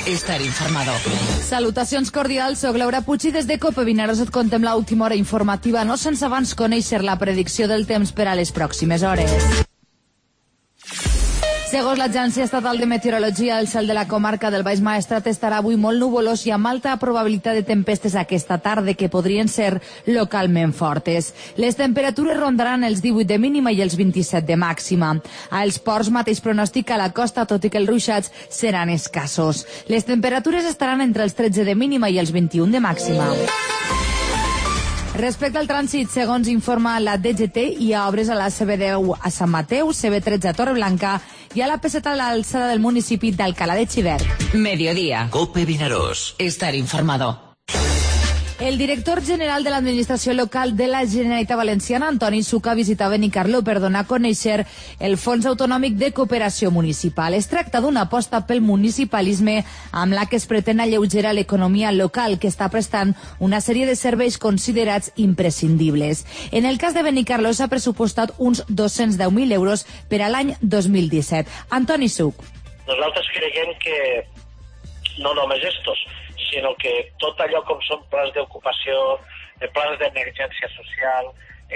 estar informado. Salutacions cordials, soc Laura Puig i des de Cope Vinaros et contem l'última hora informativa, no sense abans conèixer la predicció del temps per a les pròximes hores. Segons l'Agència Estatal de Meteorologia, el cel de la comarca del Baix Maestrat estarà avui molt nuvolós i amb alta probabilitat de tempestes aquesta tarda que podrien ser localment fortes. Les temperatures rondaran els 18 de mínima i els 27 de màxima. A els ports mateix pronostica la costa, tot i que els ruixats seran escassos. Les temperatures estaran entre els 13 de mínima i els 21 de màxima. Respecte al trànsit, segons informa la DGT, hi ha obres a la CB10 a Sant Mateu, CB13 a Torreblanca i a la P7 a l'alçada del municipi d'Alcalá de Xivert. Mediodía. Cope Vinaros. Estar informado. El director general de l'Administració Local de la Generalitat Valenciana, Antoni Suca, visita Benicarló per donar a conèixer el Fons Autonòmic de Cooperació Municipal. Es tracta d'una aposta pel municipalisme amb la que es pretén alleugerar l'economia local, que està prestant una sèrie de serveis considerats imprescindibles. En el cas de Benicarló s'ha pressupostat uns 210.000 euros per a l'any 2017. Antoni Suc. Nosaltres creiem que no només estos, sinó que tot allò com són plans d'ocupació, plans d'emergència social,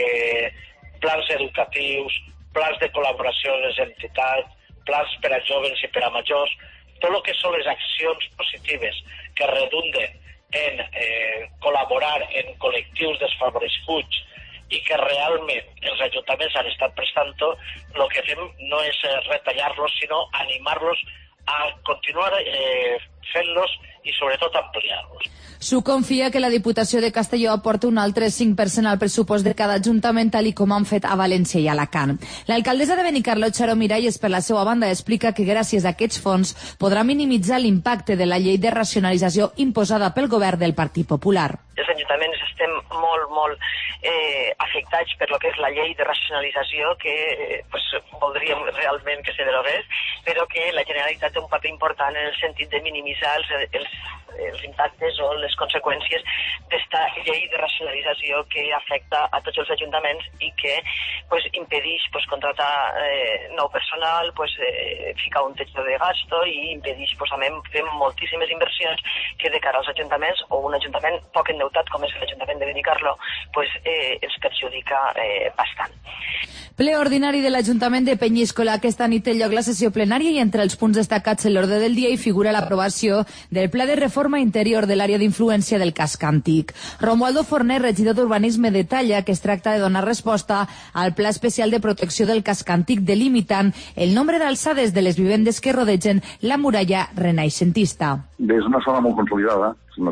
plans educatius, plans de col·laboració amb les entitats, plans per a joves i per a majors, tot el que són les accions positives que redunden en col·laborar en col·lectius desfavoreguts i que realment els ajuntaments han estat prestant-ho, el que fem no és retallar-los, sinó animar-los a continuar fent-los i sobretot ampliar-los. Su confia que la Diputació de Castelló aporta un altre 5% al pressupost de cada ajuntament, tal com han fet a València i Alacant. L'alcaldessa de Benicarló, Charo Miralles, per la seva banda, explica que gràcies a aquests fons podrà minimitzar l'impacte de la llei de racionalització imposada pel govern del Partit Popular. Els ajuntaments estem molt afectats per lo que és la llei de racionalització que voldríem realment que se derogués, però que la Generalitat té un paper important en el sentit de minimitzar els impactes o les conseqüències d'esta llei de racionalització que afecta a tots els ajuntaments i que impedeix contratar nou personal, ficar un techo de gasto i impedeix fer moltíssimes inversions que de cara als ajuntaments o un ajuntament poc endeutat com és l'Ajuntament de Benicarló ens perjudica bastant. Ple ordinari de l'Ajuntament de Penyíscola. Aquesta nit té lloc la sessió plenària i entre els punts destacats en l'ordre del dia hi figura l'aprovació del Pla de Reforma Interior de l'àrea d'influència del casc antic. Romualdo Forner, regidor d'Urbanisme, detalla que es tracta de donar resposta al Pla Especial de Protecció del Casc Antic, delimitant el nombre d'alçades de les vivendes que rodegen la muralla renaixentista. És una zona molt consolidada,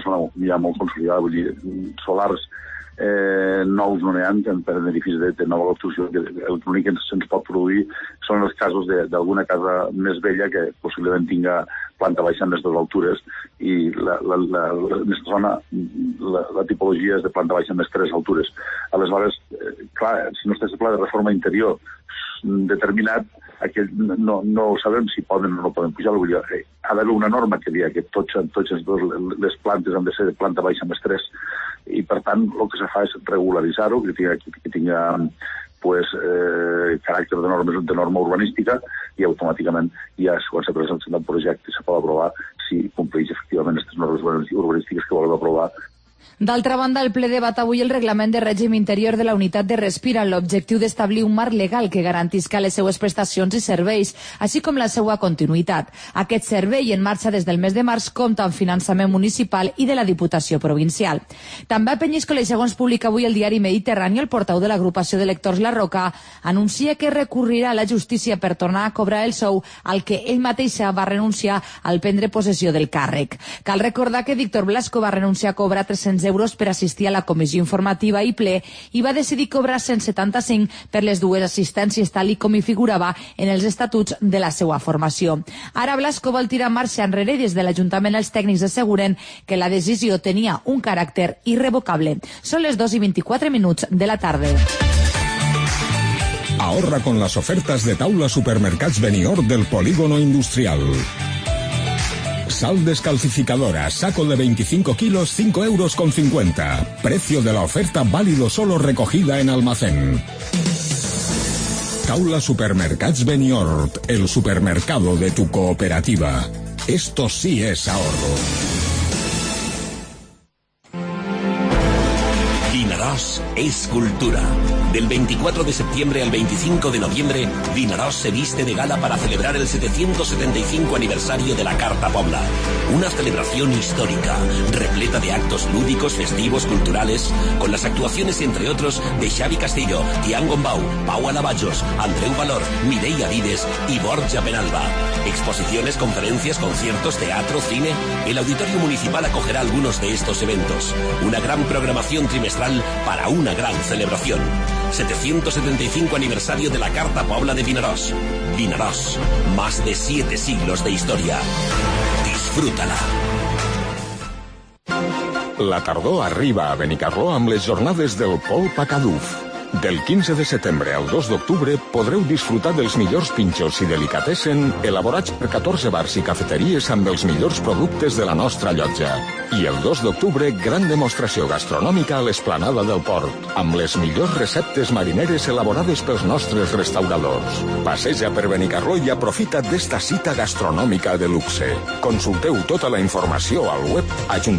vull dir, solars nous no n'hi ha per edificis de nova construcció. L'únic que se'ns pot produir són els casos d'alguna casa més vella que possiblement tinga planta baixa en les dues altures i en aquesta zona la tipologia és de planta baixa en les tres altures. Aleshores, clar, si no està el pla de reforma interior determinat, no sabem si poden o no poden pujar. Ha d'haver una norma que digui que totes les plantes han de ser de planta baixa més tres i per tant el que se fa és regularitzar-ho, que tinga caràcter de norma urbanística i automàticament ja quan se presenta el projecte se pot aprovar si compleix efectivament aquestes normes urbanístiques que volem aprovar. D'altra banda, el ple debat avui el reglament de règim interior de la unitat de Respira amb l'objectiu d'establir un marc legal que garantisca les seues prestacions i serveis, així com la seva continuïtat. Aquest servei, en marxa des del mes de març, compta amb finançament municipal i de la Diputació Provincial. També a Penyíscola, i segons publica avui el diari Mediterrani, el portaveu de l'agrupació de lectors La Roca anuncia que recurrirà a la justícia per tornar a cobrar el sou al que ell mateix va renunciar al prendre possessió del càrrec. Cal recordar que Víctor Blasco va renunciar a cobrar 300 euros per assistir a la comissió informativa i ple i va decidir cobrar 175 per les dues assistències, tal com hi figurava en els estatuts de la seva formació. Ara Blasco vol tirar marxa enrere i des de l'Ajuntament els tècnics asseguren que la decisió tenia un caràcter irrevocable. Són les 2:24 de la tarda. Ahorra con las ofertas de Taula Supermercats Benidorm del Polígono Industrial. Sal descalcificadora, saco de 25 kilos, 5,50 euros. Precio de la oferta válido solo recogida en almacén. Taula Supermercats Benidorm, el supermercado de tu cooperativa. Esto sí es ahorro. Vinaròs es cultura. Del 24 de septiembre al 25 de noviembre, Vinaròs se viste de gala para celebrar el 775 aniversario de la Carta Pobla. Una celebración histórica, repleta de actos lúdicos, festivos, culturales, con las actuaciones, entre otros, de Xavi Castillo, Tian Gombau, Pau Alavajos, Andreu Valor, Mireia Vides y Borja Penalba. Exposiciones, conferencias, conciertos, teatro, cine. El Auditorio Municipal acogerá algunos de estos eventos. Una gran programación trimestral para una gran celebración. 775 aniversario de la Carta Pobla de Vinaròs. Vinaròs, más de 7 siglos de historia. Disfrútala. La tardor arriba a Benicarló amb les jornades del Pol Pacaduf. Del 15 de setembre al 2 d'octubre podreu disfrutar dels millors pinxos i delicatessen elaborats per 14 bars i cafeteries amb els millors productes de la nostra llotja. I el 2 d'octubre, gran demostració gastronòmica a l'Esplanada del Port, amb les millors receptes marineres elaborades pels nostres restauradors. Passeja per Benicarló i aprofita d'esta cita gastronòmica de luxe. Consulteu tota la informació al web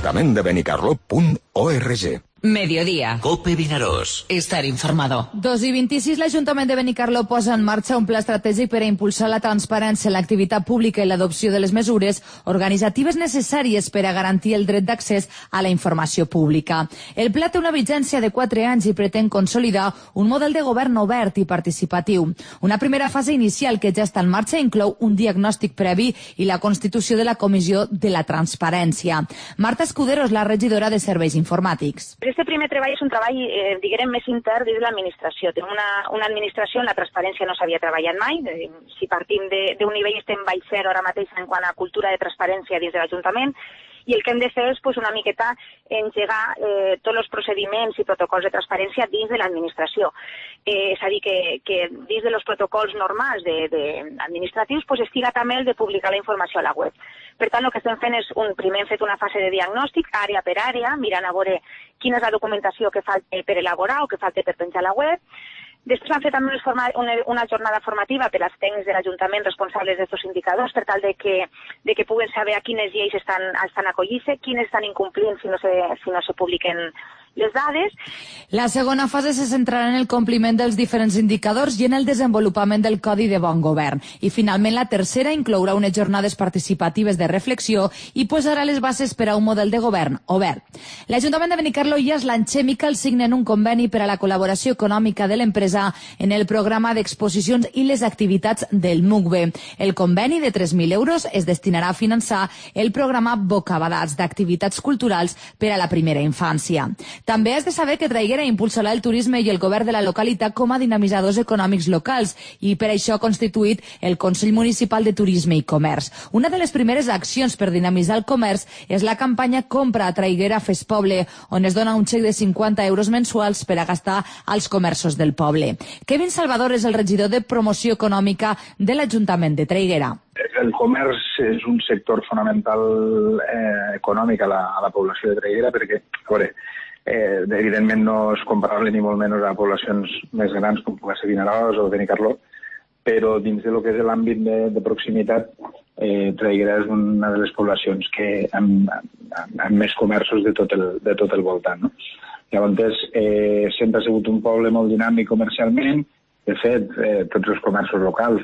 ajuntamendebenicarló.org. Mediodía. Cope Vinaròs. Estar informado. 2:26, l'Ajuntament de Benicarló posa en marxa un pla estratègic per a impulsar la transparència en l'activitat pública i l'adopció de les mesures organitzatives necessàries per a garantir el dret d'accés a la informació pública. El pla té una vigència de 4 anys i pretén consolidar un model de govern obert i participatiu. Una primera fase inicial que ja està en marxa inclou un diagnòstic previ i la constitució de la Comissió de la Transparència. Marta Escudero és la regidora de Serveis Informàtics. Este primer treball és un treball, diguem, més intern dins de l'administració. Tenim una administració on la transparència no s'havia treballat mai. Si partim d'un nivell estem baix zero ara mateix en quant a cultura de transparència dins de l'Ajuntament, i el que hem de fer és una miqueta engegar tots els procediments i protocols de transparència dins de l'administració. És a dir, que dins dels protocols normals administratius estiga també el de publicar la informació a la web. Per tant, el que estem fent és, primer hem fet una fase de diagnòstic, àrea per àrea, mirant a veure quina és la documentació que falta per elaborar o que falta per penjar a la web. Després han fet també una jornada formativa per als tècnics de l'Ajuntament responsables d'aquests indicadors per tal de que puguen saber a quines lleis estan acollint-se, quines estan incomplint si no se publiquen les dades. La segona fase se centrarà en el compliment dels diferents indicadors i en el desenvolupament del Codi de Bon Govern. I finalment la tercera inclourà unes jornades participatives de reflexió i posarà les bases per a un model de govern obert. L'Ajuntament de Benicarló i Aslan Chemical signen un conveni per a la col·laboració econòmica de l'empresa en el programa d'exposicions i les activitats del MUCBE. El conveni de 3.000 euros es destinarà a finançar el programa Bocabadats d'activitats culturals per a la primera infància. També has de saber que Traiguera impulsarà el turisme i el govern de la localitat com a dinamitzadors econòmics locals i per això ha constituït el Consell Municipal de Turisme i Comerç. Una de les primeres accions per dinamitzar el comerç és la campanya Compra a Traiguera Fes Poble, on es dona un xec de 50 euros mensuals per a gastar als comerços del poble. Kevin Salvador és el regidor de Promoció Econòmica de l'Ajuntament de Traiguera. El comerç és un sector fonamental econòmic a la població de Traiguera perquè, a veure, evidentment no és comparable ni molt menys a poblacions més grans com pugui ser Vinaròs o Benicarló, però dins de lo que és l'àmbit de proximitat, Traiguera és una de les poblacions que amb més comerços de tot el voltant, no? Llavors, sempre ha sigut un poble molt dinàmic comercialment. De fet, tots els comerços locals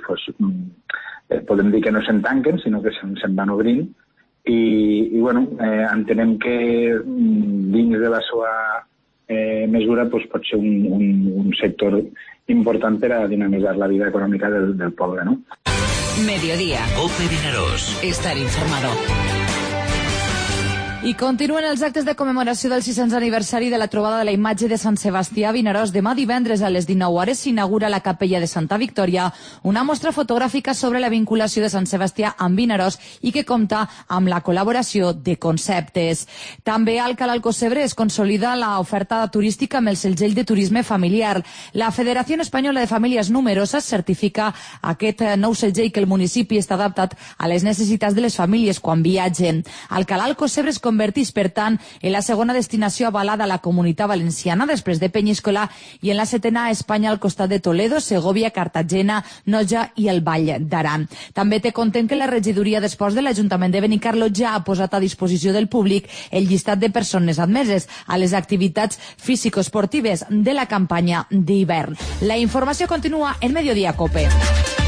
podem dir que no se'n tanquen, sinó que se'n van obrint. I bueno, entenem que dins de la seva mesura pot ser un sector important per a dinamitzar la vida econòmica del poble, no? Mediodía. Cope Vinaròs. Estar informado. I continuen els actes de commemoració del 600 aniversari de la trobada de la imatge de Sant Sebastià a Vinaròs. Demà divendres a les 19 hores s'inaugura la capella de Santa Victòria, una mostra fotogràfica sobre la vinculació de Sant Sebastià amb Vinaròs i que compta amb la col·laboració de Conceptes. També al Cala Alcocebre es consolida l'oferta turística amb el segell de turisme familiar. La Federació Espanyola de Famílies Numeroses certifica aquest nou segell que el municipi està adaptat a les necessitats de les famílies quan viatgen. Al Cala Alcocebre es converteix, per tant, en la segona destinació avalada a la Comunitat Valenciana, després de Penyíscola, i en la setena a Espanya al costat de Toledo, Segovia, Cartagena, Noia i el Vall d'Aran. També té content que la regidoria d'Esports de l'Ajuntament de Benicarló ja ha posat a disposició del públic el llistat de persones admeses a les activitats físico-esportives de la campanya d'hivern. La informació continua en Mediodía Cope.